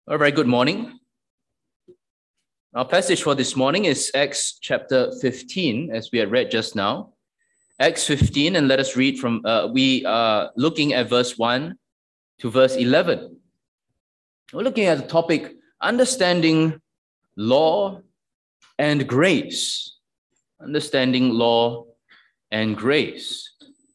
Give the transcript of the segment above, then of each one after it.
All right, good morning. Our passage for this morning is Acts chapter 15, as we had read just now. Acts 15, and let us read from, we are looking at verse 1 to verse 11. We're looking at the topic, understanding law and grace. Understanding law and grace.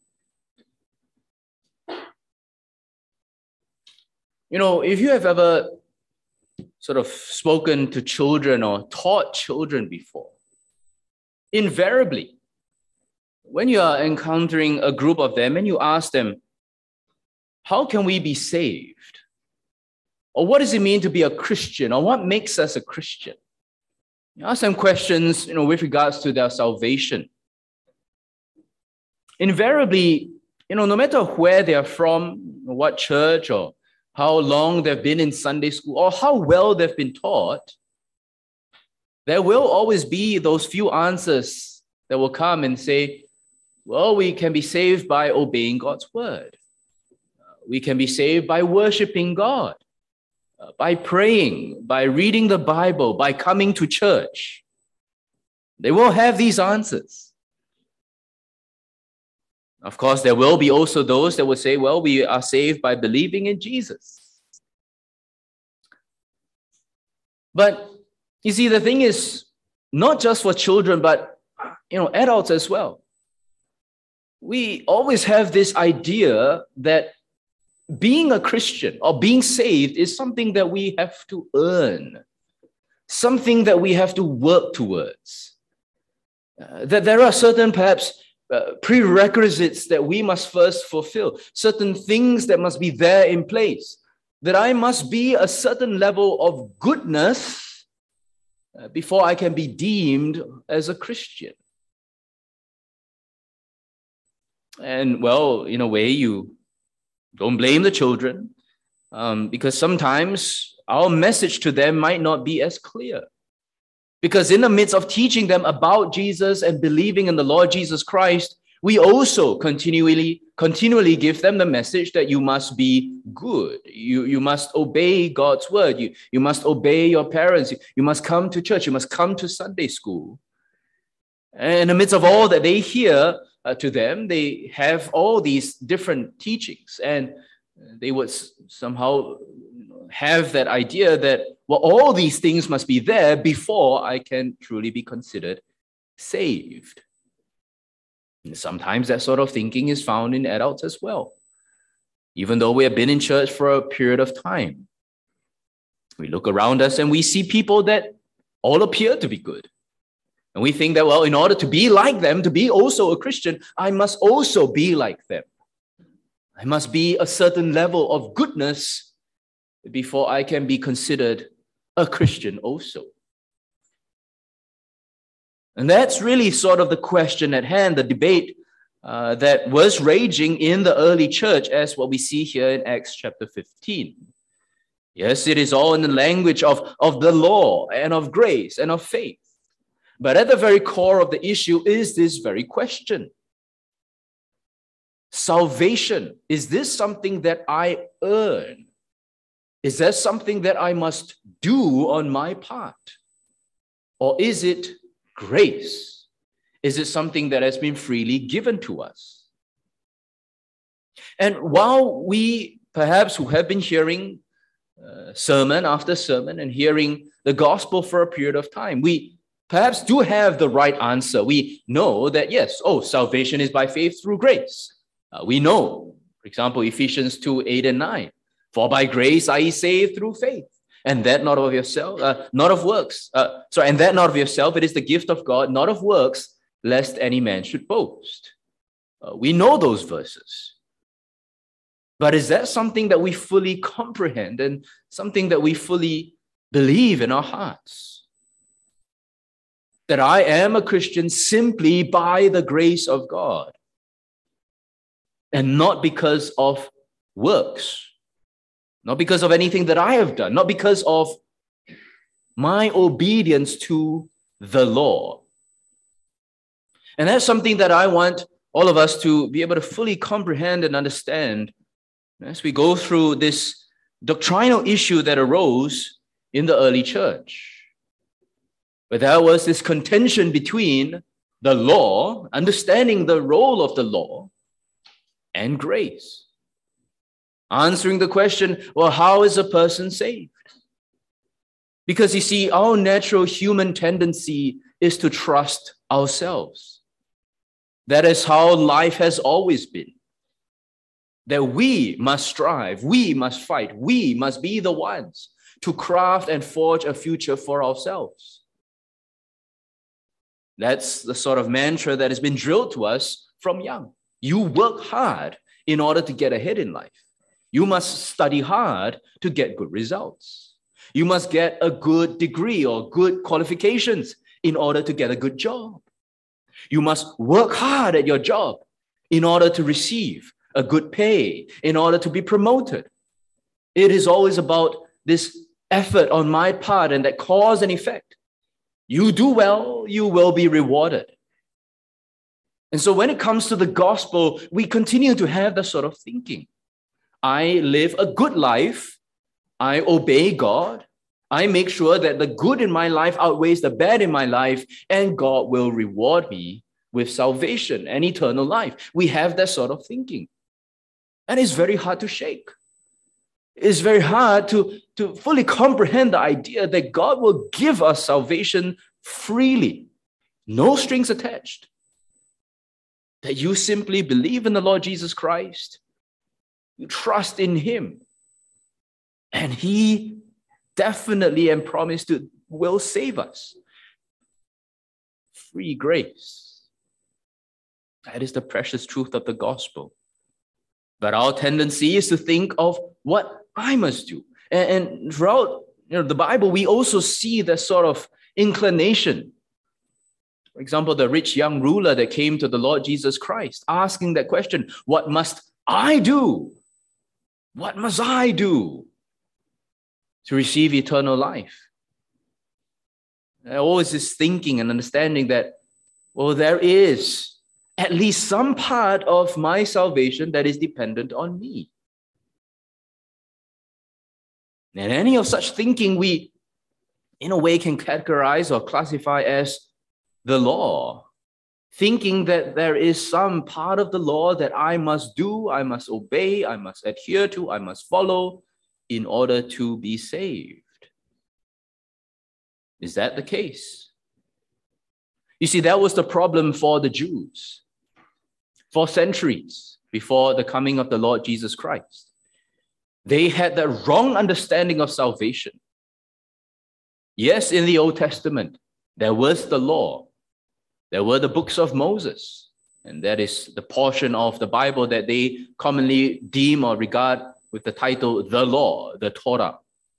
You know, if you have ever sort of spoken to children or taught children before, invariably, when you are encountering a group of them and you ask them, how can we be saved? Or what does it mean to be a Christian? Or what makes us a Christian? You ask them questions, with regards to their salvation. Invariably, no matter where they are from, what church or how long they've been in Sunday school, or how well they've been taught, there will always be those few answers that will come and say, well, we can be saved by obeying God's word. We can be saved by worshiping God, by praying, by reading the Bible, by coming to church. They will have these answers. Of course, there will be also those that will say, well, we are saved by believing in Jesus. But you see, the thing is, not just for children, but adults as well. We always have this idea that being a Christian or being saved is something that we have to earn, something that we have to work towards. That there are certain, perhaps, prerequisites that we must first fulfill, certain things that must be there in place, that I must be a certain level of goodness before I can be deemed as a Christian. And well, in a way, you don't blame the children because sometimes our message to them might not be as clear. Because in the midst of teaching them about Jesus and believing in the Lord Jesus Christ, we also continually give them the message that you must be good. You must obey God's word. You must obey your parents. You must come to church. You must come to Sunday school. And in the midst of all that they hear to them, they have all these different teachings. And they would somehow have that idea that, well, all these things must be there before I can truly be considered saved. And sometimes that sort of thinking is found in adults as well. Even though we have been in church for a period of time, we look around us and we see people that all appear to be good. And we think that, well, in order to be like them, to be also a Christian, I must also be like them. I must be a certain level of goodness before I can be considered a Christian also. And that's really sort of the question at hand, the debate that was raging in the early church, as what we see here in Acts chapter 15. Yes, it is all in the language of the law and of grace and of faith. But at the very core of the issue is this very question. Salvation, is this something that I earn? Is that something that I must do on my part? Or is it grace? Is it something that has been freely given to us? And while we perhaps who have been hearing sermon after sermon and hearing the gospel for a period of time, we perhaps do have the right answer. We know that, yes, salvation is by faith through grace. We know, for example, Ephesians 2:8 and 9. For by grace are ye saved through faith, and that not of yourself, not of works. And that not of yourself, it is the gift of God, not of works, lest any man should boast. We know those verses. But is that something that we fully comprehend and something that we fully believe in our hearts? That I am a Christian simply by the grace of God and not because of works. Not because of anything that I have done, not because of my obedience to the law. And that's something that I want all of us to be able to fully comprehend and understand as we go through this doctrinal issue that arose in the early church, where there was this contention between the law, understanding the role of the law, and grace. Answering the question, well, how is a person saved? Because you see, our natural human tendency is to trust ourselves. That is how life has always been. That we must strive, we must fight, we must be the ones to craft and forge a future for ourselves. That's the sort of mantra that has been drilled to us from young. You work hard in order to get ahead in life. You must study hard to get good results. You must get a good degree or good qualifications in order to get a good job. You must work hard at your job in order to receive a good pay, in order to be promoted. It is always about this effort on my part and that cause and effect. You do well, you will be rewarded. And so when it comes to the gospel, we continue to have that sort of thinking. I live a good life. I obey God. I make sure that the good in my life outweighs the bad in my life, and God will reward me with salvation and eternal life. We have that sort of thinking. And it's very hard to shake. It's very hard to fully comprehend the idea that God will give us salvation freely, no strings attached. That you simply believe in the Lord Jesus Christ, you trust in him, and he definitely and promised to will save us. Free grace. That is the precious truth of the gospel. But our tendency is to think of what I must do. And throughout the Bible, we also see that sort of inclination. For example, the rich young ruler that came to the Lord Jesus Christ, asking that question, what must I do? What must I do to receive eternal life? There always is thinking and understanding that, well, there is at least some part of my salvation that is dependent on me. And any of such thinking we, in a way, can categorize or classify as the law, thinking that there is some part of the law that I must do, I must obey, I must adhere to, I must follow in order to be saved. Is that the case? You see, that was the problem for the Jews for centuries before the coming of the Lord Jesus Christ. They had the wrong understanding of salvation. Yes, in the Old Testament, there was the law. There were the books of Moses, and that is the portion of the Bible that they commonly deem or regard with the title, the law, the Torah.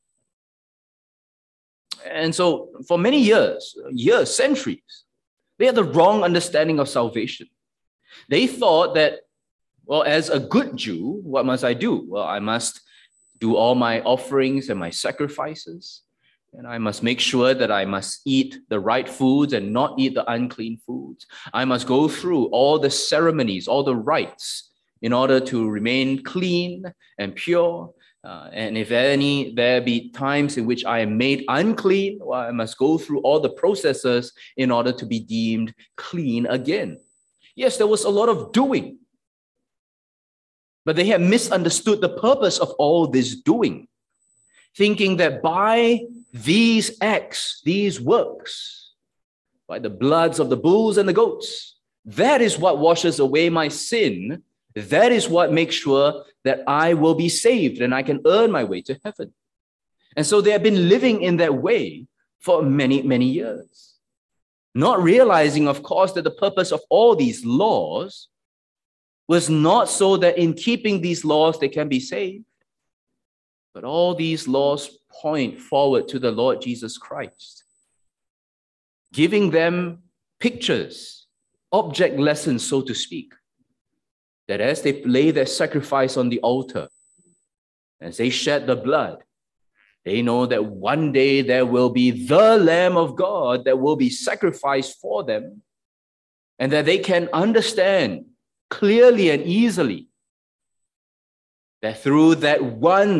And so for many years, centuries, they had the wrong understanding of salvation. They thought that, well, as a good Jew, what must I do? Well, I must do all my offerings and my sacrifices, and I must make sure that I must eat the right foods and not eat the unclean foods. I must go through all the ceremonies, all the rites in order to remain clean and pure. And if there be times in which I am made unclean, well, I must go through all the processes in order to be deemed clean again. Yes, there was a lot of doing, but they had misunderstood the purpose of all this doing, thinking that by these acts, these works, by the bloods of the bulls and the goats, that is what washes away my sin. That is what makes sure that I will be saved and I can earn my way to heaven. And so they have been living in that way for many, many years, not realizing, of course, that the purpose of all these laws was not so that in keeping these laws they can be saved, but all these laws point forward to the Lord Jesus Christ, giving them pictures, object lessons, so to speak, that as they lay their sacrifice on the altar, as they shed the blood, they know that one day there will be the Lamb of God that will be sacrificed for them, and that they can understand clearly and easily that through that one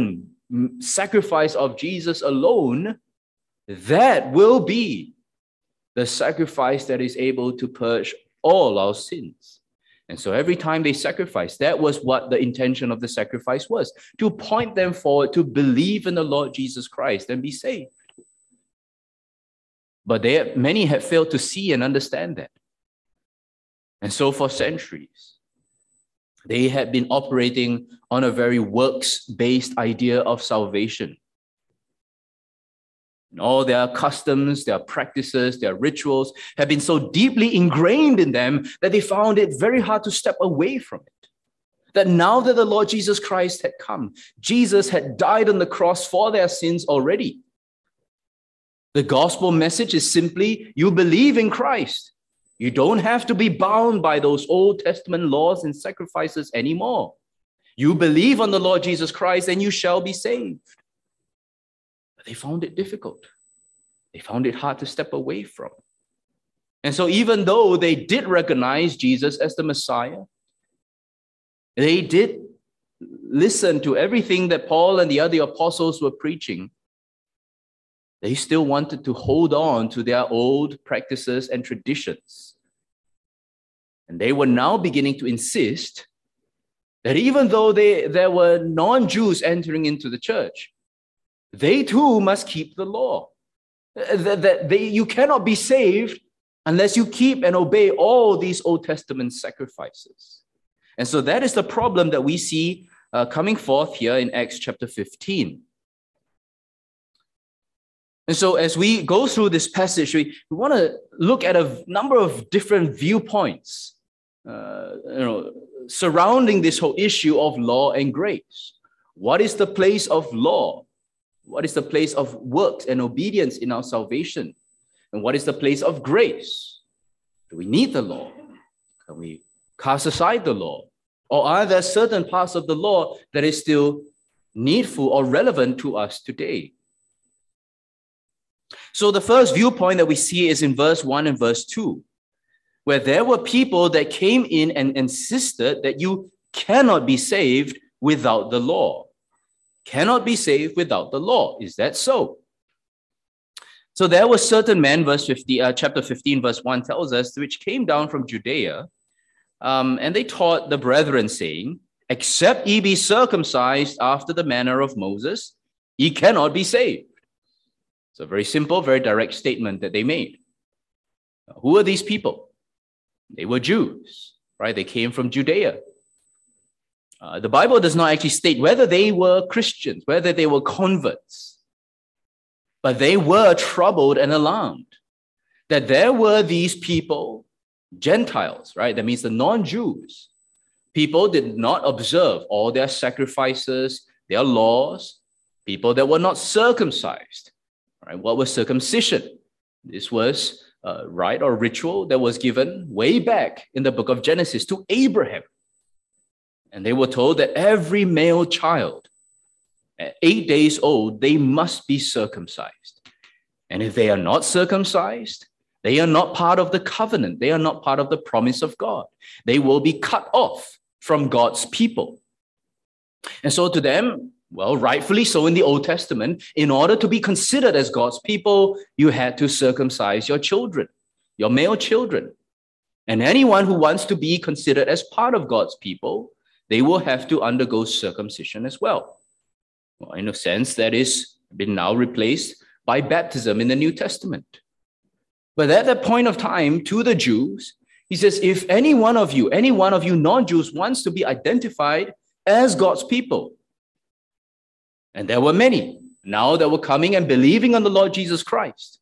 sacrifice of Jesus alone, that will be the sacrifice that is able to purge all our sins. And so every time they sacrificed, that was what the intention of the sacrifice was, to point them forward to believe in the Lord Jesus Christ and be saved. But many had failed to see and understand that. And so for centuries, they had been operating on a very works-based idea of salvation. And all their customs, their practices, their rituals have been so deeply ingrained in them that they found it very hard to step away from it. That now that the Lord Jesus Christ had come, Jesus had died on the cross for their sins already. The gospel message is simply, you believe in Christ. You don't have to be bound by those Old Testament laws and sacrifices anymore. You believe on the Lord Jesus Christ and you shall be saved. But they found it difficult. They found it hard to step away from. And so even though they did recognize Jesus as the Messiah, they did listen to everything that Paul and the other apostles were preaching, they still wanted to hold on to their old practices and traditions. And they were now beginning to insist that even though there were non-Jews entering into the church, they too must keep the law. You cannot be saved unless you keep and obey all these Old Testament sacrifices. And so that is the problem that we see coming forth here in Acts chapter 15. And so as we go through this passage, we want to look at a number of different viewpoints surrounding this whole issue of law and grace. What is the place of law? What is the place of works and obedience in our salvation? And what is the place of grace? Do we need the law? Can we cast aside the law? Or are there certain parts of the law that is still needful or relevant to us today? So the first viewpoint that we see is in verse 1 and verse 2, where there were people that came in and insisted that you cannot be saved without the law. Cannot be saved without the law. Is that so? So there were certain men, chapter 15, verse 1 tells us, which came down from Judea, and they taught the brethren, saying, except ye be circumcised after the manner of Moses, ye cannot be saved. It's a very simple, very direct statement that they made. Now, who are these people? They were Jews, right? They came from Judea. The Bible does not actually state whether they were Christians, whether they were converts, but they were troubled and alarmed that there were these people, Gentiles, right? That means the non-Jews. People did not observe all their sacrifices, their laws, people that were not circumcised. Right? What was circumcision? This was a rite or ritual that was given way back in the book of Genesis to Abraham. And they were told that every male child at 8 days old, they must be circumcised. And if they are not circumcised, they are not part of the covenant. They are not part of the promise of God. They will be cut off from God's people. And so to them, well, rightfully so in the Old Testament, in order to be considered as God's people, you had to circumcise your children, your male children. And anyone who wants to be considered as part of God's people, they will have to undergo circumcision as well. Well, in a sense, that is been now replaced by baptism in the New Testament. But at that point of time, to the Jews, he says, if any one of you non-Jews wants to be identified as God's people, and there were many now that were coming and believing on the Lord Jesus Christ.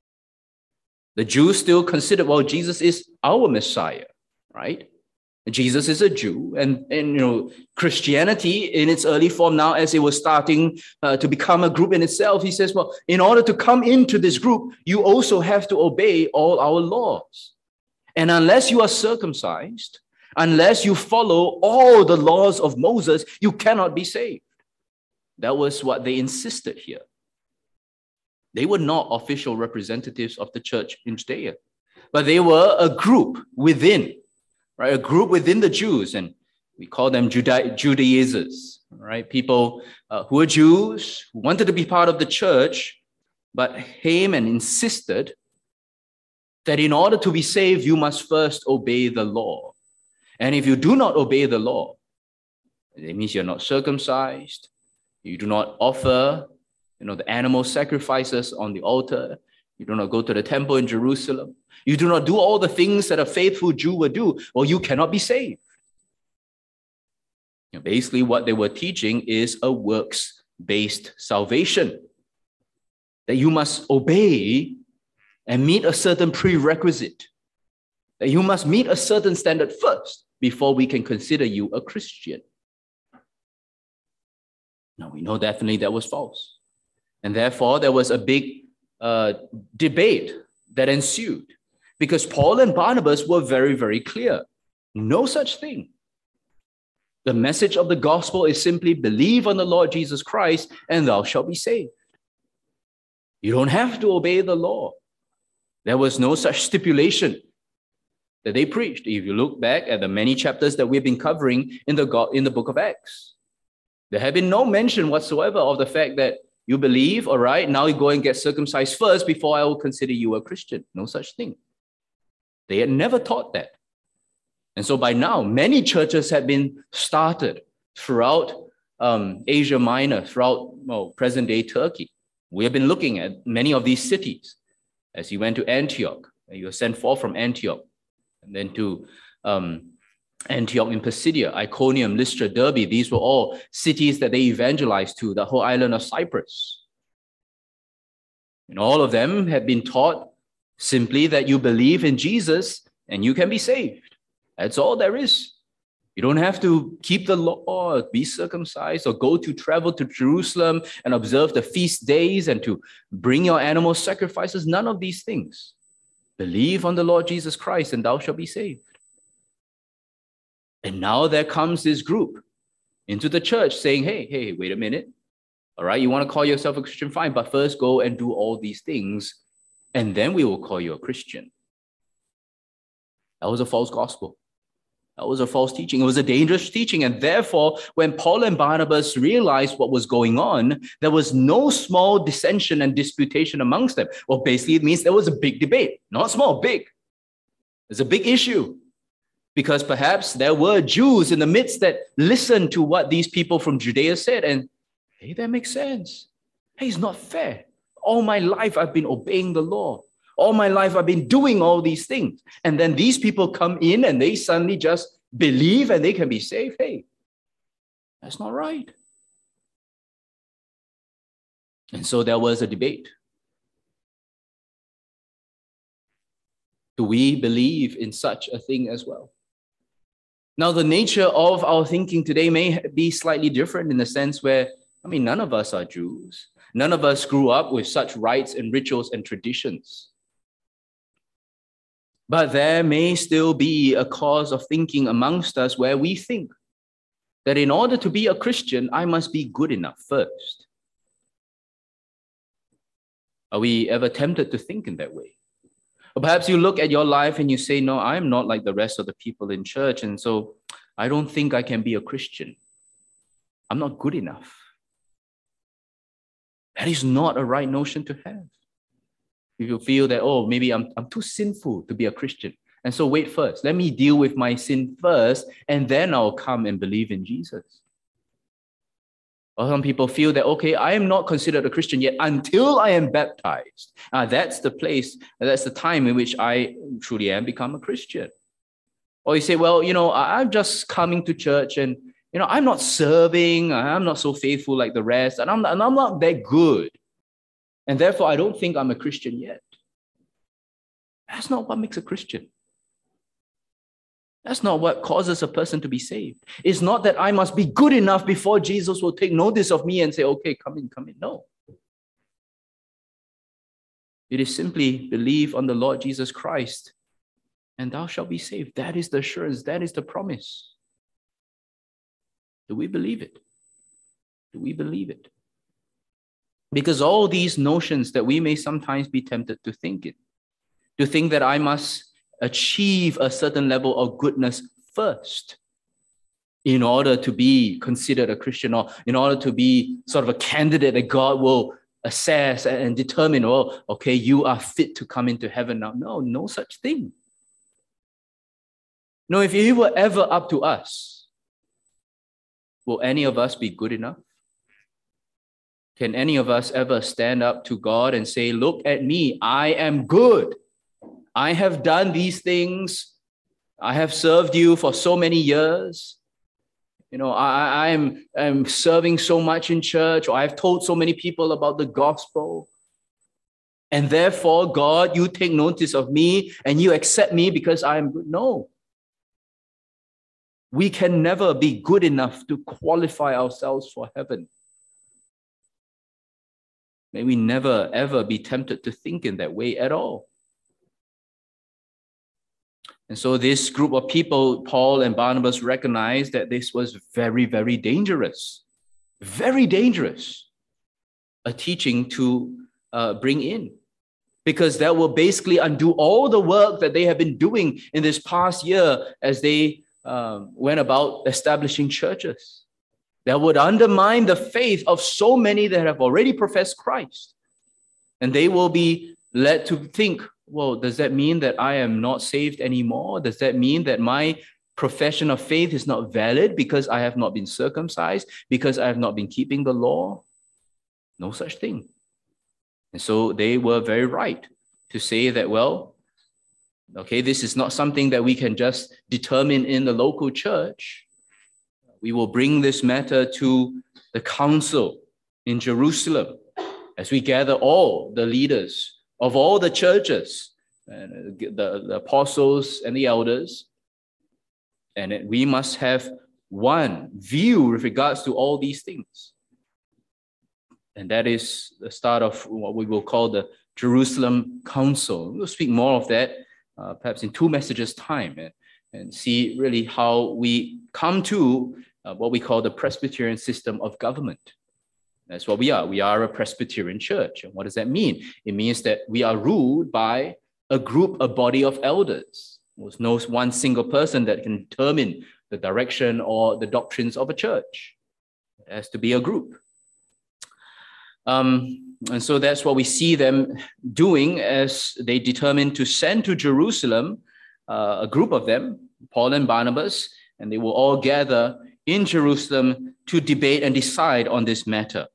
The Jews still considered, well, Jesus is our Messiah, right? Jesus is a Jew, and Christianity in its early form now, as it was starting to become a group in itself, he says, well, in order to come into this group, you also have to obey all our laws. And unless you are circumcised, unless you follow all the laws of Moses, you cannot be saved. That was what they insisted here. They were not official representatives of the church in Judea, but they were a group within, right? A group within the Jews. And We call them Judaizers, right? People who are Jews, who wanted to be part of the church, but came and insisted that in order to be saved, you must first obey the law. And if you do not obey the law, it means you're not circumcised, you do not offer, the animal sacrifices on the altar, you do not go to the temple in Jerusalem, you do not do all the things that a faithful Jew would do, or you cannot be saved. Basically, what they were teaching is a works-based salvation, that you must obey and meet a certain prerequisite, that you must meet a certain standard first before we can consider you a Christian. Now, we know definitely that was false. And therefore, there was a big debate that ensued, because Paul and Barnabas were very, very clear. No such thing. The message of the gospel is simply believe on the Lord Jesus Christ and thou shalt be saved. You don't have to obey the law. There was no such stipulation that they preached. If you look back at the many chapters that we've been covering in the book of Acts, there had been no mention whatsoever of the fact that you believe, all right, now you go and get circumcised first before I will consider you a Christian. No such thing. They had never taught that. And so by now, many churches had been started throughout Asia Minor, throughout present-day Turkey. We have been looking at many of these cities. As you went to Antioch, you were sent forth from Antioch, and then to Antioch in Pisidia, Iconium, Lystra, Derbe. These were all cities that they evangelized to, the whole island of Cyprus. And all of them had been taught simply that you believe in Jesus and you can be saved. That's all there is. You don't have to keep the law, be circumcised, or travel to Jerusalem and observe the feast days and to bring your animal sacrifices. None of these things. Believe on the Lord Jesus Christ and thou shalt be saved. And now there comes this group into the church saying, hey, wait a minute. All right, you want to call yourself a Christian? Fine, but first go and do all these things, and then we will call you a Christian. That was a false gospel. That was a false teaching. It was a dangerous teaching. And therefore, when Paul and Barnabas realized what was going on, there was no small dissension and disputation amongst them. Well, basically, it means there was a big debate. Not small, big. There's a big issue. Because perhaps there were Jews in the midst that listened to what these people from Judea said. And, hey, that makes sense. Hey, it's not fair. All my life, I've been obeying the law. All my life, I've been doing all these things. And then these people come in and they suddenly just believe and they can be saved. Hey, that's not right. And so there was a debate. Do we believe in such a thing as well? Now, the nature of our thinking today may be slightly different in the sense where, none of us are Jews. None of us grew up with such rites and rituals and traditions. But there may still be a cause of thinking amongst us where we think that in order to be a Christian, I must be good enough first. Are we ever tempted to think in that way? Or perhaps you look at your life and you say, no, I'm not like the rest of the people in church, and so I don't think I can be a Christian. I'm not good enough. That is not a right notion to have. If you feel that, oh, maybe I'm too sinful to be a Christian, and so wait first. Let me deal with my sin first, and then I'll come and believe in Jesus. Or some people feel that, okay, I am not considered a Christian yet until I am baptized. That's the place, that's the time in which I truly am become a Christian. Or you say, well, I'm just coming to church and, I'm not serving, I'm not so faithful like the rest, and I'm not that good. And therefore, I don't think I'm a Christian yet. That's not what makes a Christian. That's not what causes a person to be saved. It's not that I must be good enough before Jesus will take notice of me and say, okay, come in. No. It is simply believe on the Lord Jesus Christ and thou shalt be saved. That is the assurance. That is the promise. Do we believe it? Do we believe it? Because all these notions that we may sometimes be tempted to think that I must achieve a certain level of goodness first in order to be considered a Christian, or in order to be sort of a candidate that God will assess and determine, oh, okay, you are fit to come into heaven now. No such thing. No, if it were ever up to us, will any of us be good enough? Can any of us ever stand up to God and say, look at me, I am good. I have done these things. I have served you for so many years. You know, I'm serving so much in church, or I've told so many people about the gospel. And therefore, God, you take notice of me and you accept me because I am good. No. We can never be good enough to qualify ourselves for heaven. May we never, ever be tempted to think in that way at all. And so this group of people, Paul and Barnabas, recognized that this was very, very dangerous. Very dangerous. A teaching to bring in. Because that will basically undo all the work that they have been doing in this past year as they went about establishing churches. That would undermine the faith of so many that have already professed Christ. And they will be led to think, well, does that mean that I am not saved anymore? Does that mean that my profession of faith is not valid because I have not been circumcised, because I have not been keeping the law? No such thing. And so they were very right to say that, well, okay, this is not something that we can just determine in the local church. We will bring this matter to the council in Jerusalem as we gather all the leaders of all the churches, and the apostles and the elders. And we must have one view with regards to all these things. And that is the start of what we will call the Jerusalem Council. We'll speak more of that perhaps in 2 messages' time, and see really how we come to what we call the Presbyterian system of government. That's what we are. We are a Presbyterian church. And what does that mean? It means that we are ruled by a group, a body of elders. There's no one single person that can determine the direction or the doctrines of a church. It has to be a group. And so that's what we see them doing as they determine to send to Jerusalem a group of them, Paul and Barnabas, and they will all gather in Jerusalem to debate and decide on this matter.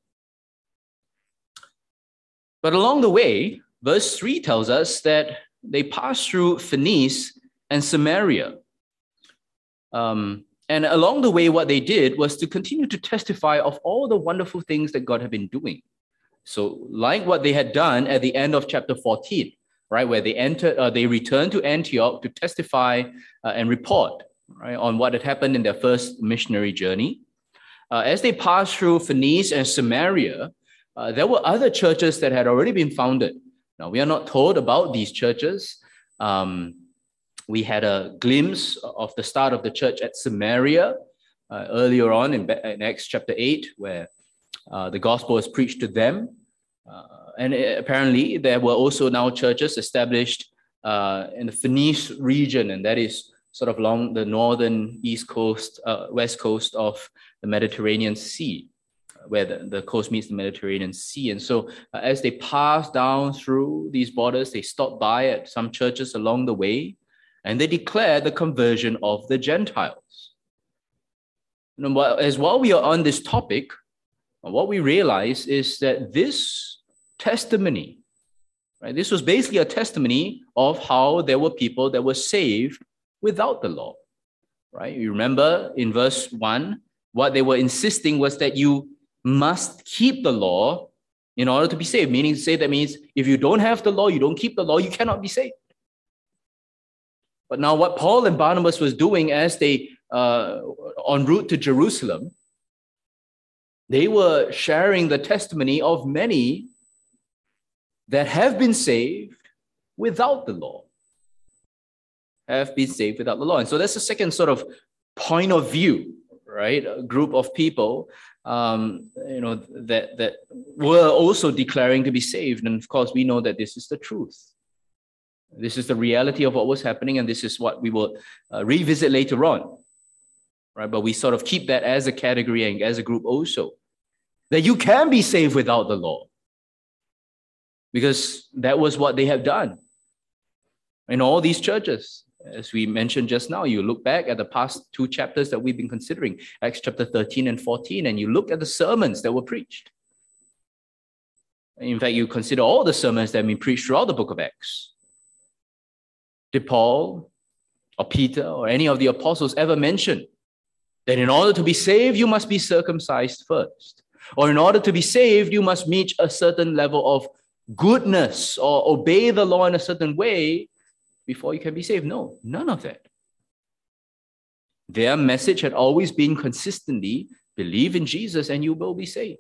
But along the way, verse 3 tells us that they passed through Phoenice and Samaria. And along the way, what they did was to continue to testify of all the wonderful things that God had been doing. So like what they had done at the end of chapter 14, right, where they returned to Antioch to testify and report, right, on what had happened in their first missionary journey. As they passed through Phoenice and Samaria, there were other churches that had already been founded. Now, we are not told about these churches. We had a glimpse of the start of the church at Samaria earlier on in Acts chapter 8, where the gospel was preached to them. And apparently, there were also now churches established in the Phoenice region, and that is sort of along the northern west coast of the Mediterranean Sea, where the coast meets the Mediterranean Sea. And so as they passed down through these borders, they stopped by at some churches along the way, and they declared the conversion of the Gentiles. And while we are on this topic, what we realize is that this testimony, right, this was basically a testimony of how there were people that were saved without the law, right? You remember in verse 1, what they were insisting was that you must keep the law in order to be saved. Meaning to say, that means if you don't have the law, you don't keep the law, you cannot be saved. But now what Paul and Barnabas was doing as they en route to Jerusalem, they were sharing the testimony of many that have been saved without the law. Have been saved without the law. And so that's the second sort of point of view, right? A group of people that were also declaring to be saved. And of course, we know that this is the truth. This is the reality of what was happening, and this is what we will revisit later on. right? But we sort of keep that as a category and as a group also, that you can be saved without the law, because that was what they have done in all these churches. As we mentioned just now, you look back at the past 2 chapters that we've been considering, Acts chapter 13 and 14, and you look at the sermons that were preached. In fact, you consider all the sermons that have been preached throughout the book of Acts. Did Paul or Peter or any of the apostles ever mention that in order to be saved, you must be circumcised first? Or in order to be saved, you must meet a certain level of goodness or obey the law in a certain way before you can be saved? No, none of that. Their message had always been consistently, believe in Jesus and you will be saved.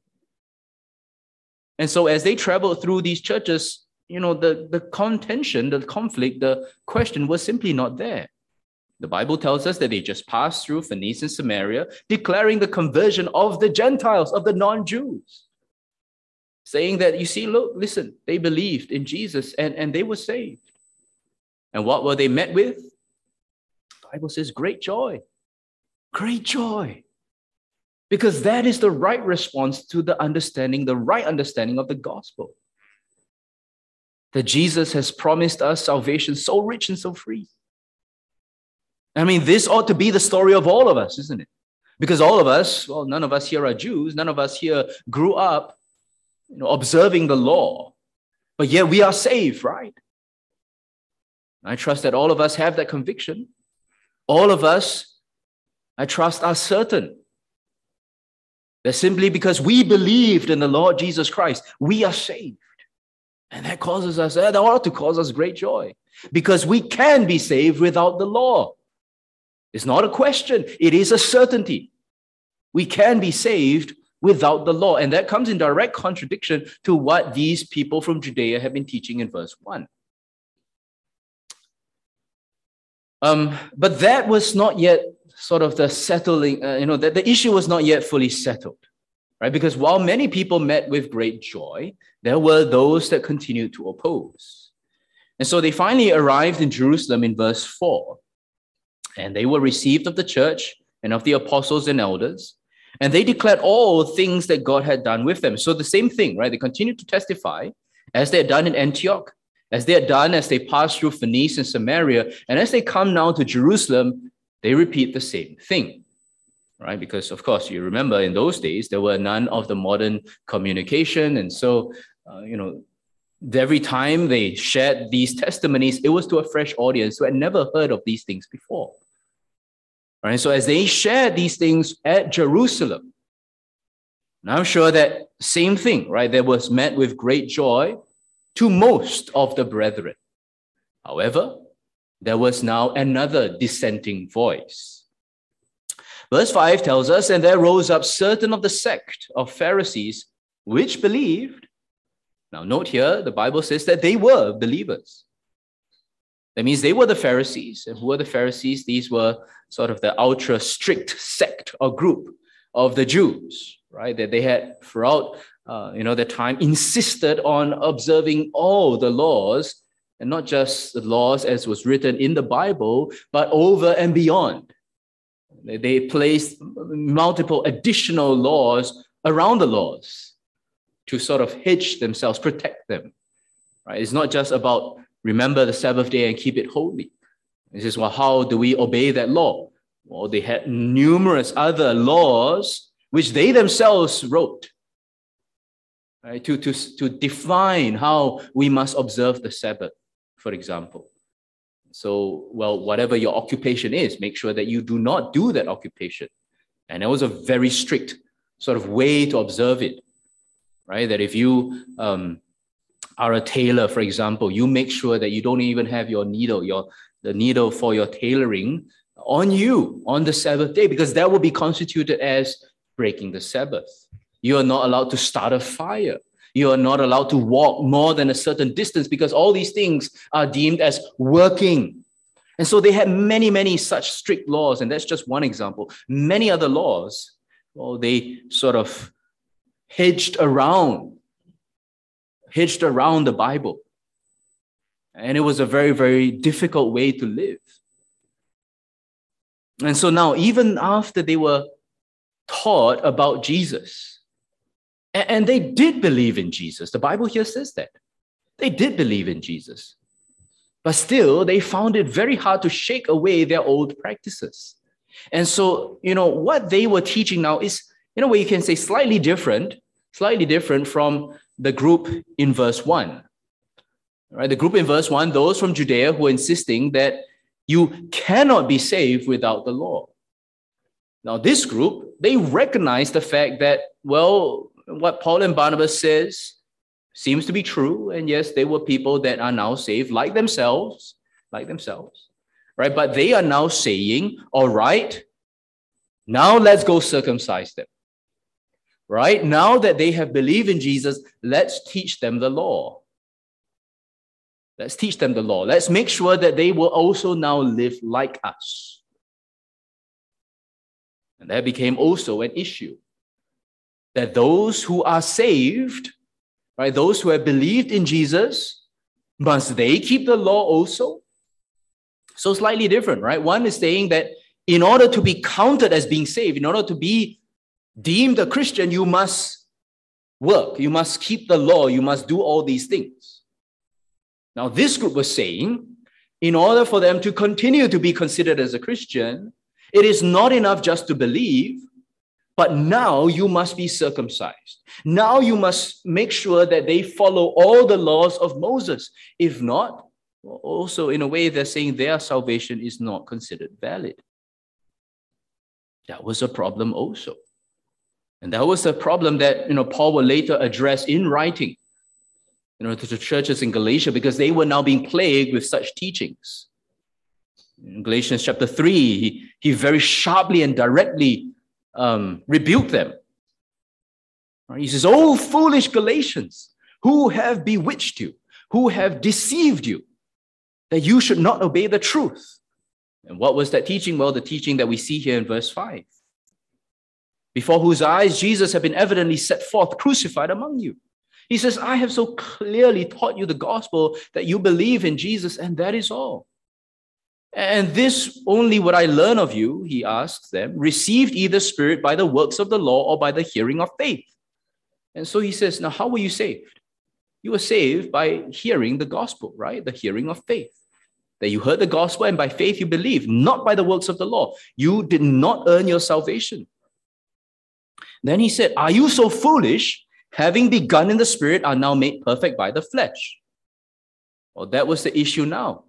And so as they traveled through these churches, the contention, the conflict, the question was simply not there. The Bible tells us that they just passed through Phoenicia and Samaria, declaring the conversion of the Gentiles, of the non-Jews, saying that, you see, look, listen, they believed in Jesus and they were saved. And what were they met with? The Bible says great joy. Great joy. Because that is the right response to the right understanding of the gospel. That Jesus has promised us salvation so rich and so free. I mean, this ought to be the story of all of us, isn't it? Because all of us, well, none of us here are Jews. None of us here grew up, observing the law. But yet we are saved, right? I trust that all of us have that conviction. All of us, I trust, are certain that simply because we believed in the Lord Jesus Christ, we are saved. And that ought to cause us great joy, because we can be saved without the law. It's not a question, it is a certainty. We can be saved without the law. And that comes in direct contradiction to what these people from Judea have been teaching in verse 1. But that was not yet sort of the settling, the issue was not yet fully settled, right? Because while many people met with great joy, there were those that continued to oppose. And so they finally arrived in Jerusalem in verse 4, and they were received of the church and of the apostles and elders, and they declared all things that God had done with them. So the same thing, right? They continued to testify as they had done in Antioch, as they had done as they passed through Phoenicia and Samaria, and as they come now to Jerusalem, they repeat the same thing, right? Because, of course, you remember in those days, there were none of the modern communication. And so, every time they shared these testimonies, it was to a fresh audience who had never heard of these things before. Right? So as they shared these things at Jerusalem, and I'm sure that same thing, right? That was met with great joy to most of the brethren. However, there was now another dissenting voice. Verse 5 tells us, and there rose up certain of the sect of Pharisees which believed. Now note here, the Bible says that they were believers. That means they were the Pharisees. And who were the Pharisees? These were sort of the ultra strict sect or group of the Jews, right? That they had throughout their time insisted on observing all the laws, and not just the laws as was written in the Bible, but over and beyond. They placed multiple additional laws around the laws to sort of hedge themselves, protect them. Right? It's not just about remember the Sabbath day and keep it holy. This is, well, how do we obey that law? Well, they had numerous other laws which they themselves wrote, right, to define how we must observe the Sabbath, for example. So, well, whatever your occupation is, make sure that you do not do that occupation. And that was a very strict sort of way to observe it, right? That if you are a tailor, for example, you make sure that you don't even have your needle, the needle for your tailoring on you on the Sabbath day, because that will be constituted as breaking the Sabbath. You are not allowed to start a fire. You are not allowed to walk more than a certain distance, because all these things are deemed as working. And so they had many, many such strict laws. And that's just one example. Many other laws, well, they sort of hedged around the Bible. And it was a very, very difficult way to live. And so now, even after they were taught about Jesus, and they did believe in Jesus, the Bible here says that. They did believe in Jesus. But still, they found it very hard to shake away their old practices. And so, what they were teaching now is, in a way, you can say slightly different from the group in verse 1. Right? The group in verse 1, those from Judea who are insisting that you cannot be saved without the law. Now, this group, they recognize the fact that, well, what Paul and Barnabas says seems to be true. And yes, they were people that are now saved like themselves, right? But they are now saying, all right, now let's go circumcise them, right? Now that they have believed in Jesus, let's teach them the law. Let's teach them the law. Let's make sure that they will also now live like us. And that became also an issue. That those who are saved, right, those who have believed in Jesus, must they keep the law also? So slightly different, right? One is saying that in order to be counted as being saved, in order to be deemed a Christian, you must work, you must keep the law, you must do all these things. Now, this group was saying, in order for them to continue to be considered as a Christian, it is not enough just to believe, but now you must be circumcised. Now you must make sure that they follow all the laws of Moses. If not, also in a way they're saying their salvation is not considered valid. That was a problem also. And that was a problem that Paul will later address in writing to the churches in Galatia, because they were now being plagued with such teachings. In Galatians chapter 3, he very sharply and directly rebuked them. He says, "Oh, foolish Galatians, who have bewitched you, who have deceived you, that you should not obey the truth." And what was that teaching? Well, the teaching that we see here in verse 5. "Before whose eyes Jesus had been evidently set forth, crucified among you." He says, "I have so clearly taught you the gospel that you believe in Jesus, and that is all. And this only would I learn of you," he asks them, "received either Spirit by the works of the law or by the hearing of faith." And so he says, now how were you saved? You were saved by hearing the gospel, right? The hearing of faith. That you heard the gospel and by faith you believe, not by the works of the law. You did not earn your salvation. Then he said, "Are you so foolish? Having begun in the Spirit are now made perfect by the flesh." Well, that was the issue now.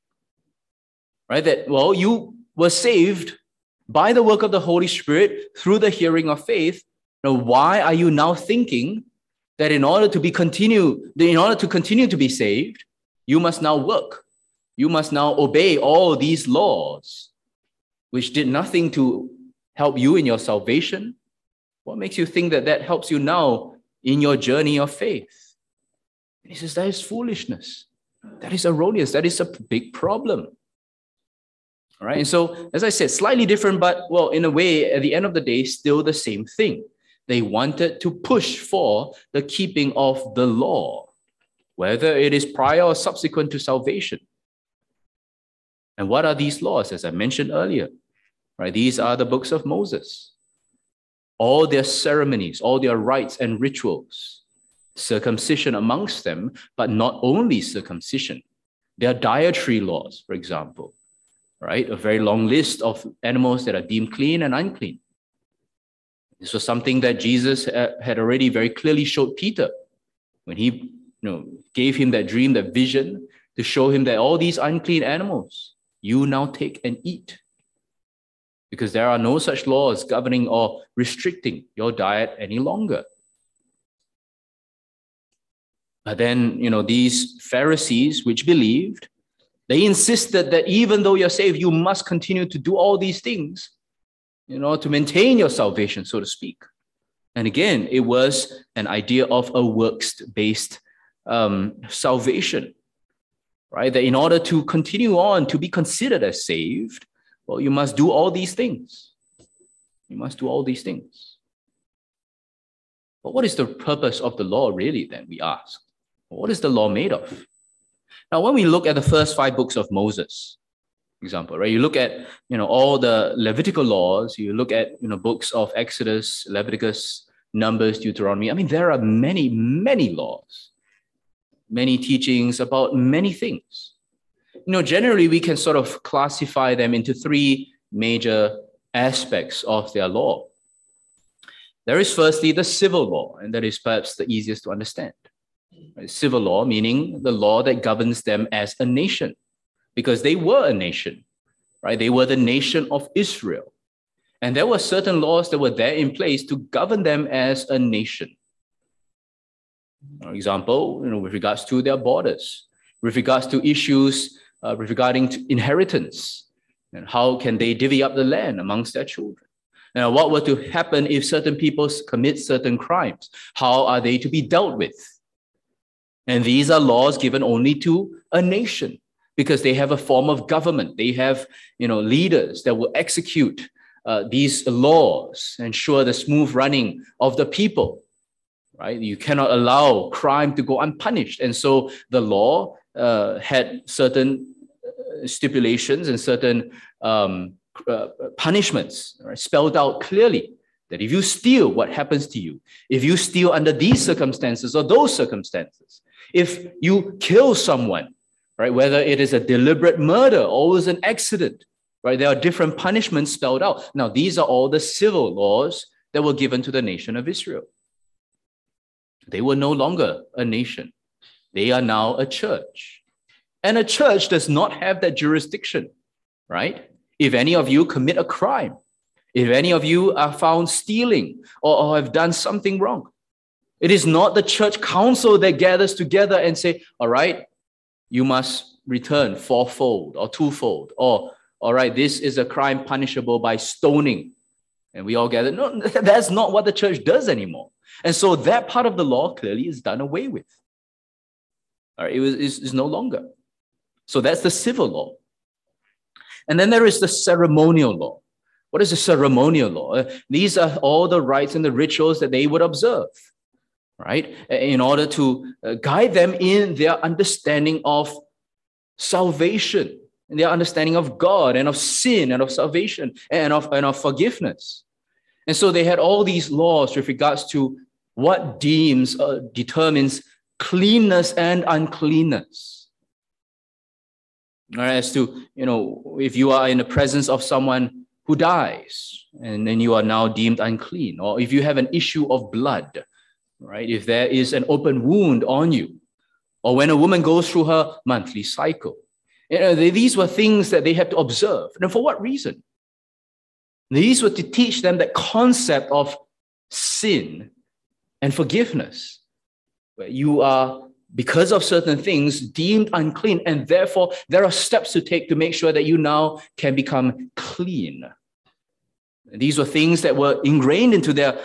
Right? That, well, you were saved by the work of the Holy Spirit through the hearing of faith. Now, why are you now thinking that in order to continue to be saved, you must now work? You must now obey all these laws, which did nothing to help you in your salvation. What makes you think that that helps you now in your journey of faith? And he says, that is foolishness. That is erroneous. That is a big problem. All right. And so, as I said, slightly different, but, well, in a way, at the end of the day, still the same thing. They wanted to push for the keeping of the law, whether it is prior or subsequent to salvation. And what are these laws? As I mentioned earlier, right? These are the books of Moses. All their ceremonies, all their rites and rituals, circumcision amongst them, but not only circumcision. Their dietary laws, for example, right? A very long list of animals that are deemed clean and unclean. This was something that Jesus had already very clearly showed Peter when he gave him that dream, that vision, to show him that all these unclean animals, you now take and eat. Because there are no such laws governing or restricting your diet any longer. But then, these Pharisees, which believed, they insisted that even though you're saved, you must continue to do all these things, to maintain your salvation, so to speak. And again, it was an idea of a works-based salvation, right? That in order to continue on to be considered as saved, well, you must do all these things. You must do all these things. But what is the purpose of the law really then, we ask? What is the law made of? Now, when we look at the first 5 books of Moses, example, right? You look at, all the Levitical laws, you look at, books of Exodus, Leviticus, Numbers, Deuteronomy. I mean, there are many, many laws, many teachings about many things. Generally, we can sort of classify them into three major aspects of their law. There is firstly the civil law, and that is perhaps the easiest to understand. Civil law, meaning the law that governs them as a nation, because they were a nation, right? They were the nation of Israel. And there were certain laws that were there in place to govern them as a nation. For example, with regards to their borders, with regards to issues regarding to inheritance, and how can they divvy up the land amongst their children? Now, what were to happen if certain people commit certain crimes? How are they to be dealt with? And these are laws given only to a nation because they have a form of government. They have, leaders that will execute these laws, ensure the smooth running of the people, right? You cannot allow crime to go unpunished. And so the law had certain stipulations and certain punishments, right, spelled out clearly, that if you steal, what happens to you? If you steal under these circumstances or those circumstances, if you kill someone, right, whether it is a deliberate murder or it was an accident, right, there are different punishments spelled out. Now, these are all the civil laws that were given to the nation of Israel. They were no longer a nation. They are now a church. And a church does not have that jurisdiction, right? If any of you commit a crime, if any of you are found stealing or have done something wrong, it is not the church council that gathers together and say, all right, you must return fourfold or twofold, or all right, this is a crime punishable by stoning. And we all gather. No, that's not what the church does anymore. And so that part of the law clearly is done away with. All right, it's no longer. So that's the civil law. And then there is the ceremonial law. What is the ceremonial law? These are all the rites and the rituals that they would observe, right? In order to guide them in their understanding of salvation, in their understanding of God and of sin and of salvation and of forgiveness. And so they had all these laws with regards to what determines cleanness and uncleanness. As to, if you are in the presence of someone who dies and then you are now deemed unclean, or if you have an issue of blood, right? If there is an open wound on you, or when a woman goes through her monthly cycle, these were things that they had to observe. And for what reason? These were to teach them that concept of sin and forgiveness, where you are, because of certain things, deemed unclean, and therefore there are steps to take to make sure that you now can become clean. And these were things that were ingrained into their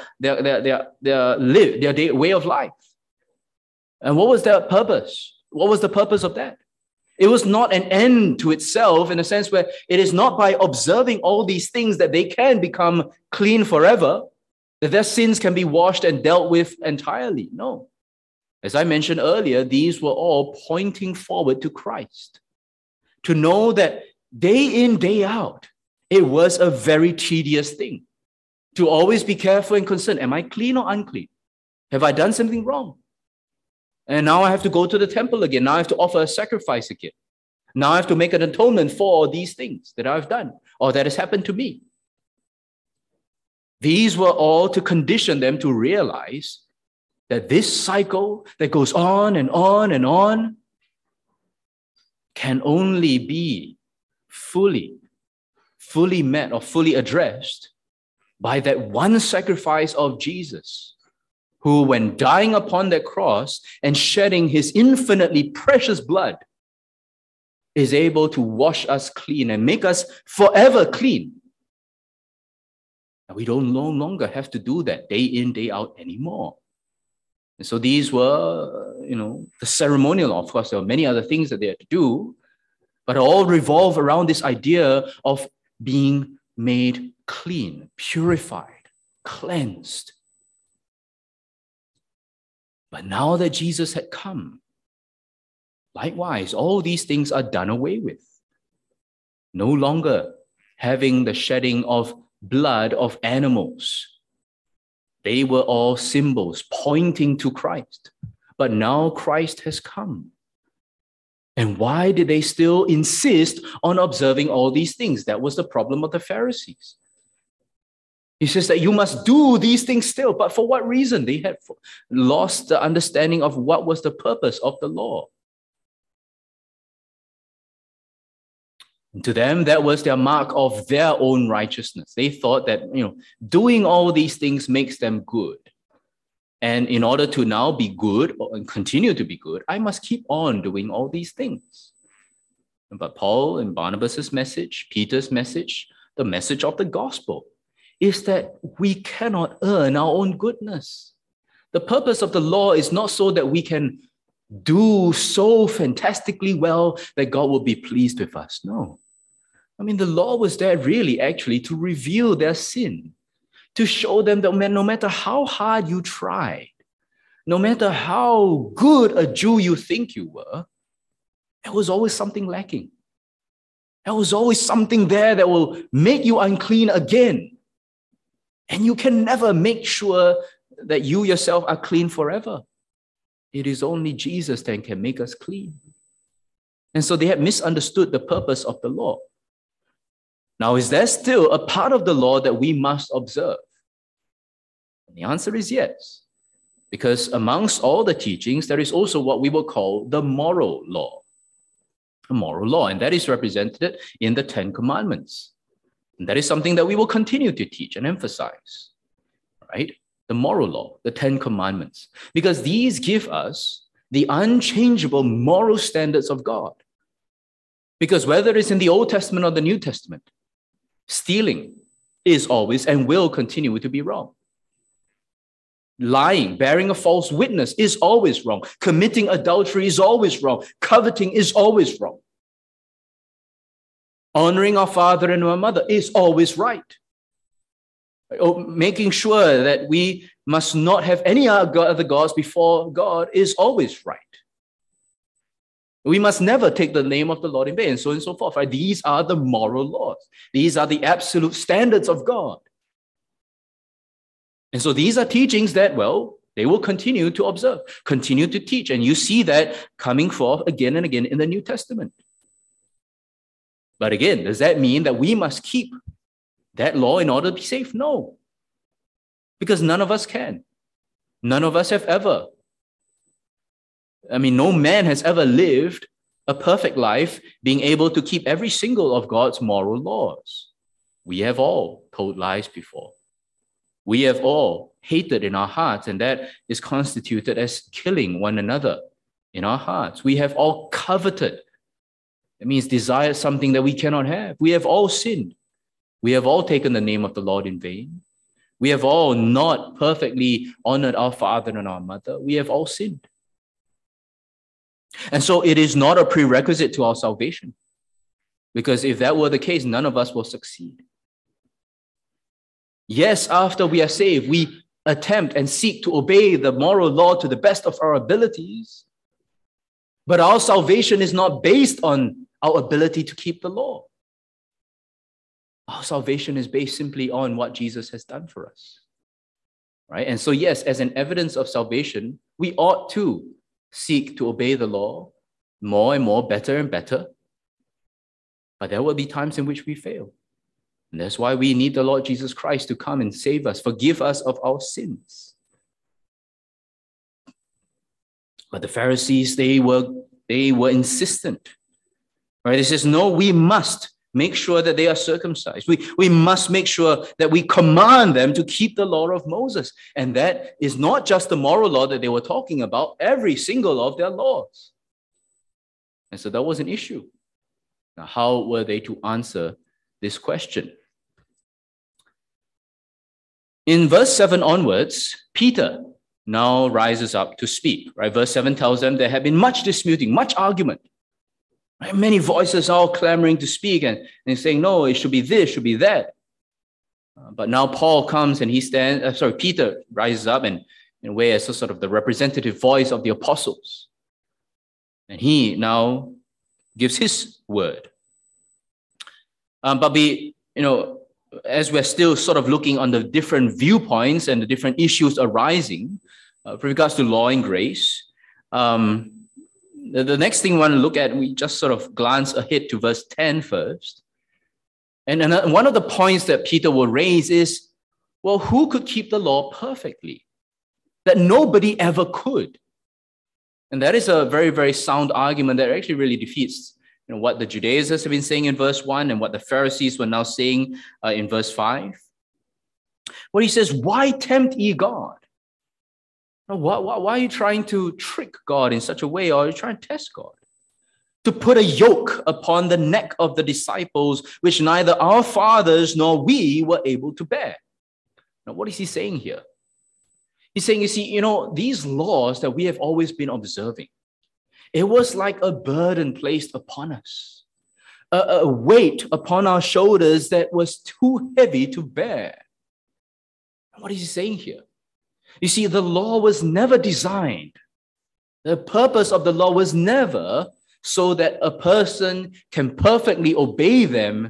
way of life. And what was their purpose? What was the purpose of that? It was not an end to itself, in a sense where it is not by observing all these things that they can become clean forever, that their sins can be washed and dealt with entirely. No. As I mentioned earlier, these were all pointing forward to Christ. To know that day in, day out, it was a very tedious thing. To always be careful and concerned. Am I clean or unclean? Have I done something wrong? And now I have to go to the temple again. Now I have to offer a sacrifice again. Now I have to make an atonement for these things that I've done or that has happened to me. These were all to condition them to realize that this cycle that goes on and on and on can only be fully met or fully addressed by that one sacrifice of Jesus, who, when dying upon that cross and shedding his infinitely precious blood, is able to wash us clean and make us forever clean. And we don't no longer have to do that day in, day out anymore. And so these were, the ceremonial law. Of course, there were many other things that they had to do, but all revolve around this idea of being made clean, purified, cleansed. But now that Jesus had come, likewise, all these things are done away with. no longer having the shedding of blood of animals. They were all symbols pointing to Christ. But now Christ has come. And why did they still insist on observing all these things? That was the problem of the Pharisees. He says that you must do these things still. But for what reason? They had lost the understanding of what was the purpose of the law. And to them, that was their mark of their own righteousness. They thought that, doing all these things makes them good. And in order to now be good and continue to be good, I must keep on doing all these things. But Paul and Barnabas' message, Peter's message, the message of the gospel is that we cannot earn our own goodness. The purpose of the law is not so that we can do so fantastically well that God will be pleased with us. No. The law was there really actually to reveal their sin, to show them that no matter how hard you tried, no matter how good a Jew you think you were, there was always something lacking. There was always something there that will make you unclean again. And you can never make sure that you yourself are clean forever. It is only Jesus that can make us clean. And so they had misunderstood the purpose of the law. Now, is there still a part of the law that we must observe? And the answer is yes. Because amongst all the teachings, there is also what we will call the moral law. A moral law, and that is represented in the Ten Commandments. And that is something that we will continue to teach and emphasize, right? The moral law, the Ten Commandments, because these give us the unchangeable moral standards of God. Because whether it's in the Old Testament or the New Testament, stealing is always and will continue to be wrong. Lying, bearing a false witness is always wrong. Committing adultery is always wrong. Coveting is always wrong. Honoring our father and our mother is always right. Making sure that we must not have any other gods before God is always right. We must never take the name of the Lord in vain, and so on and so forth. Right? These are the moral laws. These are the absolute standards of God. And so these are teachings that, they will continue to observe, continue to teach. And you see that coming forth again and again in the New Testament. But again, does that mean that we must keep that law in order to be safe? No. Because none of us can. None of us have ever. No man has ever lived a perfect life being able to keep every single of God's moral laws. We have all told lies before. We have all hated in our hearts, and that is constituted as killing one another in our hearts. We have all coveted. It means desired something that we cannot have. We have all sinned. We have all taken the name of the Lord in vain. We have all not perfectly honored our father and our mother. We have all sinned. And so it is not a prerequisite to our salvation. Because if that were the case, none of us will succeed. Yes, after we are saved, we attempt and seek to obey the moral law to the best of our abilities. But our salvation is not based on our ability to keep the law. Our salvation is based simply on what Jesus has done for us. Right? And so, yes, as an evidence of salvation, we ought to seek to obey the law more and more, better and better. But there will be times in which we fail. And that's why we need the Lord Jesus Christ to come and save us, forgive us of our sins. But the Pharisees, they were insistent. Right? They says, no, we must make sure that they are circumcised. We must make sure that we command them to keep the law of Moses. And that is not just the moral law that they were talking about, every single of their laws. And so that was an issue. Now, how were they to answer this question? In verse 7 onwards, Peter now rises up to speak. Right? Verse 7 tells them there had been much disputing, much argument. Right? Many voices all clamoring to speak and saying, no, it should be this, should be that. But now Paul comes and Peter rises up and in a way as a sort of the representative voice of the apostles. And he now gives his word. But as we're still sort of looking on the different viewpoints and the different issues arising with regards to law and grace, the next thing we want to look at, we just sort of glance ahead to verse 10 first. And one of the points that Peter will raise is, well, who could keep the law perfectly? That nobody ever could. And that is a very, very sound argument that actually really defeats what the Judaizers have been saying in verse 1 and what the Pharisees were now saying in verse 5. What he says, why tempt ye God? Why are you trying to trick God in such a way, or are you trying to test God? To put a yoke upon the neck of the disciples, which neither our fathers nor we were able to bear. Now, what is he saying here? He's saying, you see, these laws that we have always been observing, it was like a burden placed upon us, a weight upon our shoulders that was too heavy to bear. What is he saying here? You see, the law was never designed. The purpose of the law was never so that a person can perfectly obey them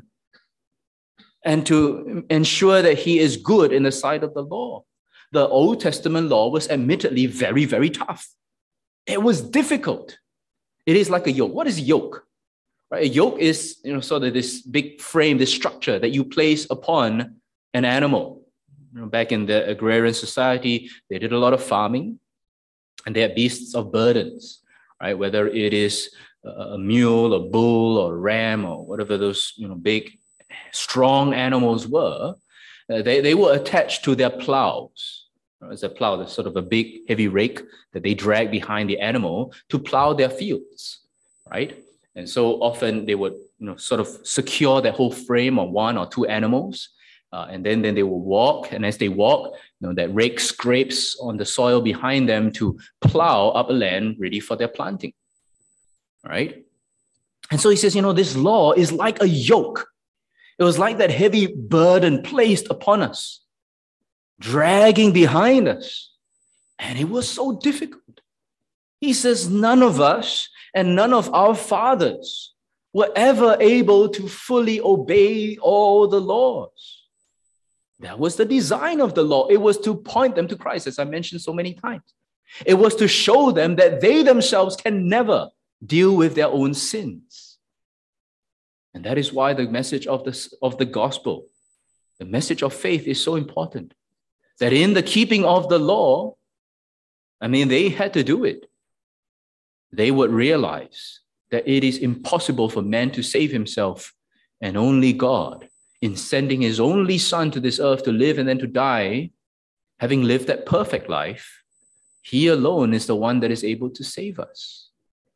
and to ensure that he is good in the sight of the law. The Old Testament law was admittedly very, very tough. It was difficult. It is like a yoke. What is a yoke? Right? A yoke is sort of this big frame, this structure that you place upon an animal. Back in the agrarian society, they did a lot of farming, and they had beasts of burdens, right? Whether it is a mule, a bull, or a ram, or whatever those big, strong animals were, they were attached to their plows. As a plow, there's sort of a big, heavy rake that they drag behind the animal to plow their fields, right? And so often they would, sort of secure that whole frame on one or two animals. And then they will walk, and as they walk, that rake scrapes on the soil behind them to plow up a land ready for their planting. All right? And so he says, this law is like a yoke. It was like that heavy burden placed upon us, dragging behind us. And it was so difficult. He says, none of us and none of our fathers were ever able to fully obey all the laws. That was the design of the law. It was to point them to Christ, as I mentioned so many times. It was to show them that they themselves can never deal with their own sins. And that is why the message of the gospel, the message of faith, is so important. That in the keeping of the law, they had to do it. They would realize that it is impossible for man to save himself, and only God, in sending his only son to this earth to live and then to die, having lived that perfect life, he alone is the one that is able to save us.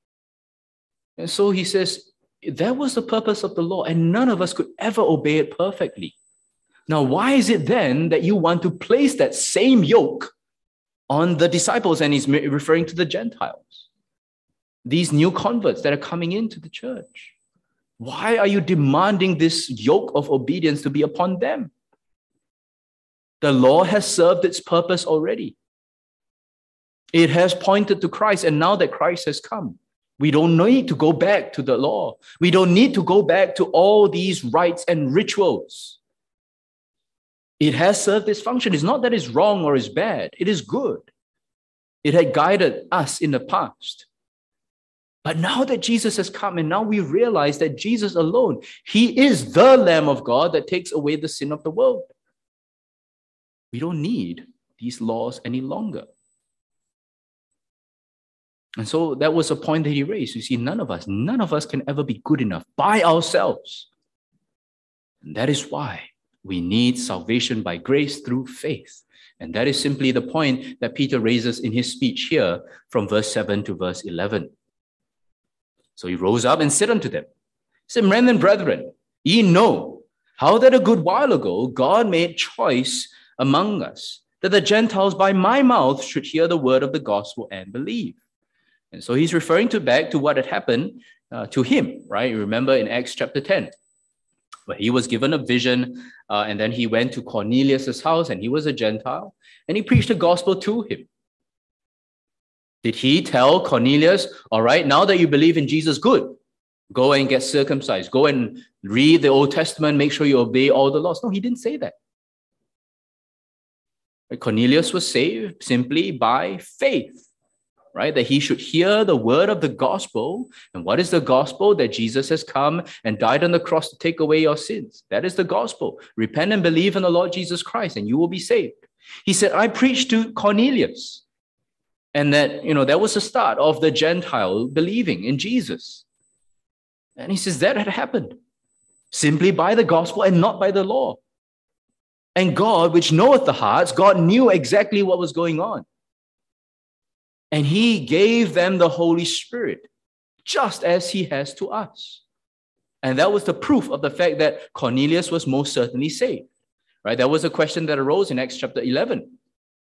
And so he says, that was the purpose of the law, and none of us could ever obey it perfectly. Now, why is it then that you want to place that same yoke on the disciples? And he's referring to the Gentiles, these new converts that are coming into the church. Why are you demanding this yoke of obedience to be upon them? The law has served its purpose already. It has pointed to Christ, and now that Christ has come, we don't need to go back to the law. We don't need to go back to all these rites and rituals. It has served its function. It's not that it's wrong or it's bad. It is good. It had guided us in the past. But now that Jesus has come, and now we realize that Jesus alone, he is the Lamb of God that takes away the sin of the world. We don't need these laws any longer. And so that was a point that he raised. You see, none of us can ever be good enough by ourselves. And that is why we need salvation by grace through faith. And that is simply the point that Peter raises in his speech here from verse 7 to verse 11. So he rose up and said unto them, he said, Men and brethren, ye know how that a good while ago God made choice among us, that the Gentiles by my mouth should hear the word of the gospel and believe. And so he's referring back to what had happened to him, right? You remember in Acts chapter 10, where he was given a vision, and then he went to Cornelius' house, and he was a Gentile, and he preached the gospel to him. Did he tell Cornelius, all right, now that you believe in Jesus, good. Go and get circumcised. Go and read the Old Testament. Make sure you obey all the laws. No, he didn't say that. Cornelius was saved simply by faith, right? That he should hear the word of the gospel. And what is the gospel? That Jesus has come and died on the cross to take away your sins. That is the gospel. Repent and believe in the Lord Jesus Christ, and you will be saved. He said, I preached to Cornelius. And that, that was the start of the Gentile believing in Jesus. And he says that had happened simply by the gospel and not by the law. And God, which knoweth the hearts, God knew exactly what was going on. And he gave them the Holy Spirit, just as he has to us. And that was the proof of the fact that Cornelius was most certainly saved. Right? That was a question that arose in Acts chapter 11.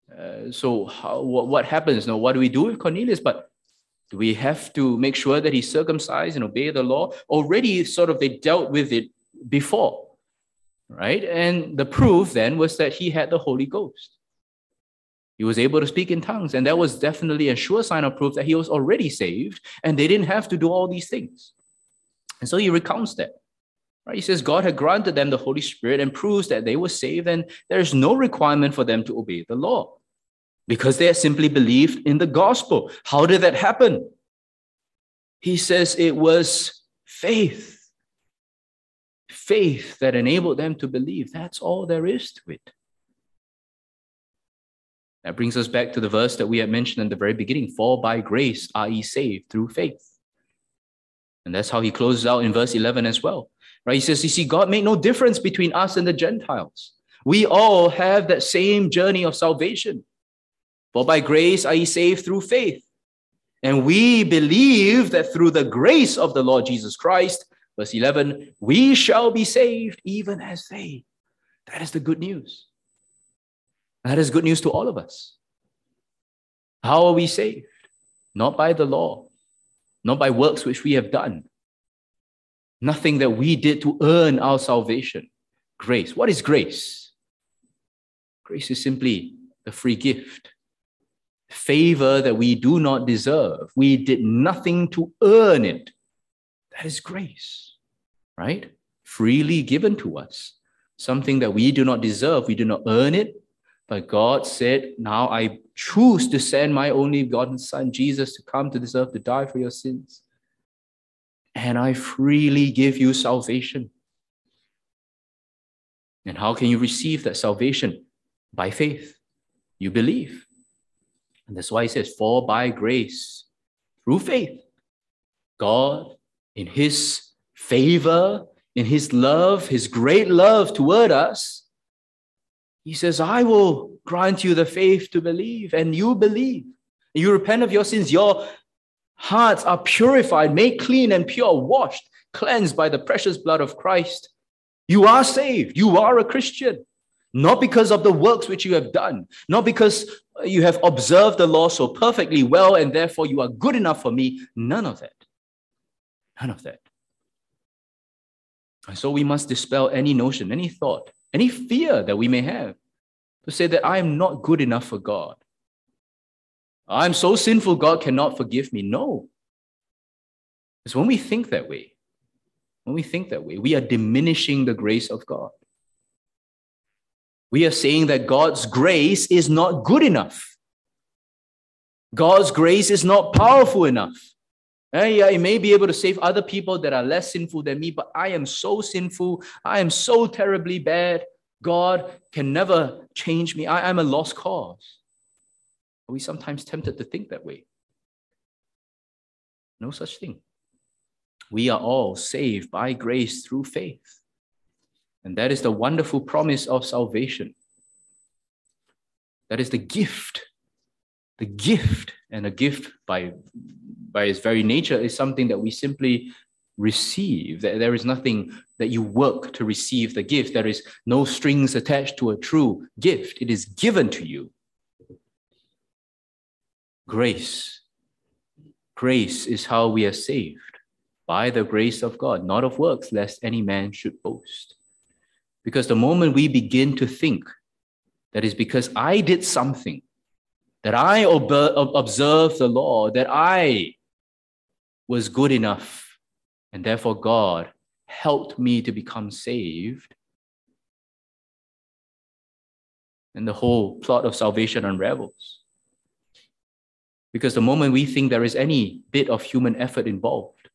What happens now? What do we do with Cornelius? But do we have to make sure that he's circumcised and obey the law? Already they dealt with it before. Right? And the proof then was that he had the Holy Ghost. He was able to speak in tongues, and that was definitely a sure sign of proof that he was already saved, and they didn't have to do all these things. And so he recounts that. Right? He says God had granted them the Holy Spirit and proves that they were saved, and there is no requirement for them to obey the law because they had simply believed in the gospel. How did that happen? He says it was faith. Faith that enabled them to believe. That's all there is to it. That brings us back to the verse that we had mentioned in the very beginning. For by grace are ye saved through faith. And that's how he closes out in verse 11 as well. Right? He says, you see, God made no difference between us and the Gentiles. We all have that same journey of salvation. For by grace are ye saved through faith. And we believe that through the grace of the Lord Jesus Christ, verse 11, we shall be saved even as they. That is the good news. That is good news to all of us. How are we saved? Not by the law, not by works which we have done. Nothing that we did to earn our salvation. Grace. What is grace? Grace is simply the free gift. Favor that we do not deserve. We did nothing to earn it. That is grace, right? Freely given to us. Something that we do not deserve. We do not earn it. But God said, now I choose to send my only begotten Son, Jesus, to come to this earth to die for your sins. And I freely give you salvation. And how can you receive that salvation? By faith. You believe. And that's why he says, for by grace, through faith, God, in his favor, in his love, his great love toward us, he says, I will grant you the faith to believe, and you believe. You repent of your sins. Your hearts are purified, made clean and pure, washed, cleansed by the precious blood of Christ. You are saved. You are a Christian. Not because of the works which you have done, not because you have observed the law so perfectly well, and therefore you are good enough for me. None of that. None of that. And so we must dispel any notion, any thought, any fear that we may have to say that I am not good enough for God. I'm so sinful, God cannot forgive me. No. Because when we think that way, we are diminishing the grace of God. We are saying that God's grace is not good enough. God's grace is not powerful enough. Yeah, it may be able to save other people that are less sinful than me, but I am so sinful. I am so terribly bad. God can never change me. I'm a lost cause. Are we sometimes tempted to think that way? No such thing. We are all saved by grace through faith. And that is the wonderful promise of salvation. That is the gift. The gift, and a gift by its very nature is something that we simply receive. There is nothing that you work to receive the gift. There is no strings attached to a true gift. It is given to you. Grace. Grace is how we are saved. By the grace of God, not of works, lest any man should boast. Because the moment we begin to think that is because I did something, that I observed the law, that I was good enough, And therefore, God helped me to become saved. And the whole plot of salvation unravels. Because the moment we think there is any bit of human effort involved,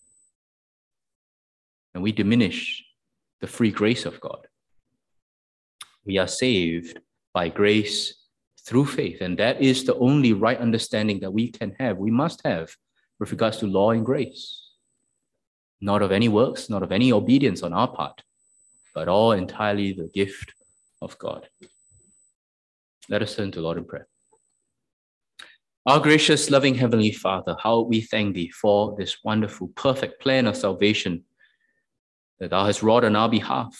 and we diminish the free grace of God. We are saved by grace through faith, and that is the only right understanding that we can have, we must have with regards to law and grace. Not of any works, not of any obedience on our part, but all entirely the gift of God. Let us turn to Lord in prayer. Our gracious, loving Heavenly Father, how we thank Thee for this wonderful, perfect plan of salvation that Thou hast wrought on our behalf,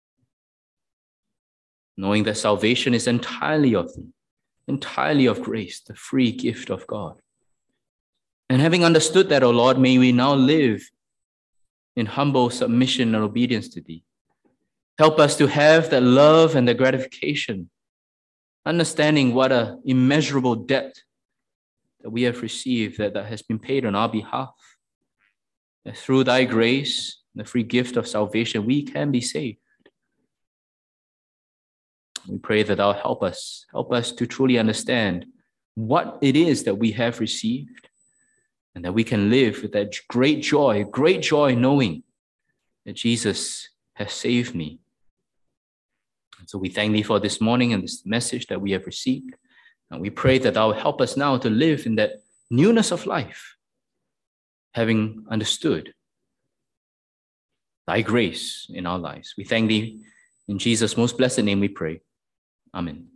knowing that salvation is entirely of Thee, entirely of grace, the free gift of God. And having understood that, O Lord, may we now live in humble submission and obedience to Thee. Help us to have that love and the gratification, understanding what an immeasurable debt that we have received, that has been paid on our behalf. That through Thy grace, the free gift of salvation, we can be saved. We pray that Thou help us to truly understand what it is that we have received, and that we can live with that great joy knowing that Jesus has saved me. And so we thank Thee for this morning and this message that we have received. And we pray that Thou help us now to live in that newness of life, having understood Thy grace in our lives. We thank Thee. In Jesus' most blessed name we pray. Amen.